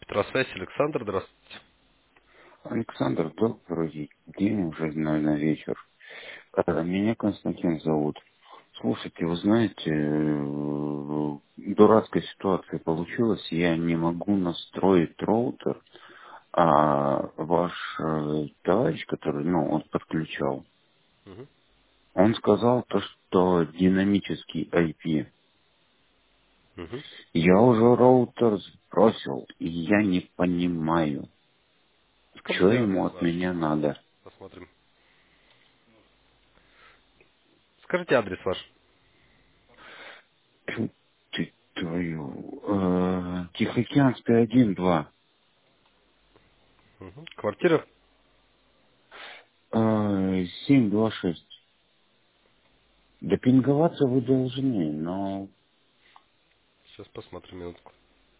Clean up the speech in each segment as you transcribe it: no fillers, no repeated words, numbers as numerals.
Петросвязь, Александр, здравствуйте. Александр, добрый день, уже, наверное, вечер. Меня Константин зовут. Слушайте, вы знаете, дурацкая ситуация получилась. Я не могу настроить роутер, а ваш товарищ, который, он подключал, Мгм. он сказал то, что динамический IP. Мгм. Я уже роутер сбросил, и я не понимаю, что Скажите адрес ему от ваш. меня надо. Посмотрим. Скажите адрес ваш. Тьфу ты твою. Тихоокеанская 1-2. Мгм. Квартира. 726. Допинговаться вы должны, но... Сейчас посмотрим минутку.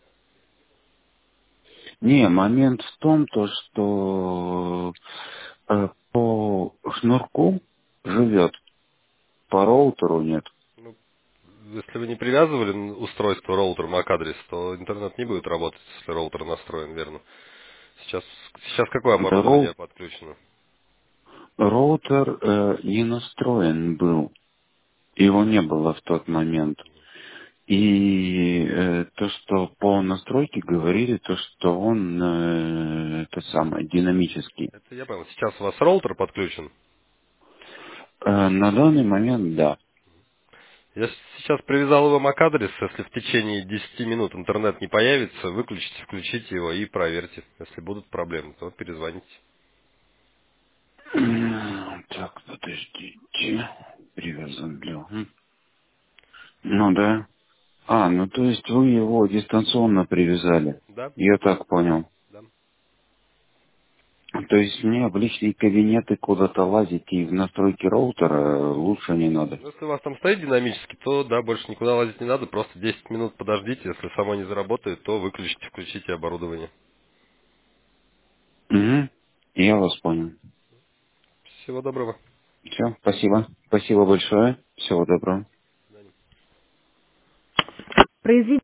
Не, момент в том, то, что по шнурку живет, по роутеру нет. Ну, если вы не привязывали устройство роутер MAC-адрес, то интернет не будет работать, если роутер настроен, верно? Сейчас какое Да оборудование подключено? роутер не настроен был. Его не было в тот момент. И то, что по настройке говорили, то, что он это самое динамический. Это я понял. Сейчас у вас роутер подключен. На данный момент да. Я сейчас привязал его MAC-адрес. Если в течение 10 минут интернет не появится, выключите, включите его и проверьте. Если будут проблемы, то перезвоните. Так, подождите. Привязан для... Ну да. Ну то есть вы его дистанционно привязали. Да? Я так понял. Да. То есть мне в личные кабинеты куда-то лазить и в настройки роутера лучше не надо. Ну, если у вас там стоит динамически, то да, больше никуда лазить не надо, просто 10 минут подождите, если само не заработает, то выключите, включите оборудование. Угу. Я вас понял. Всего доброго. Все, спасибо. Спасибо большое. Всего доброго. До свидания.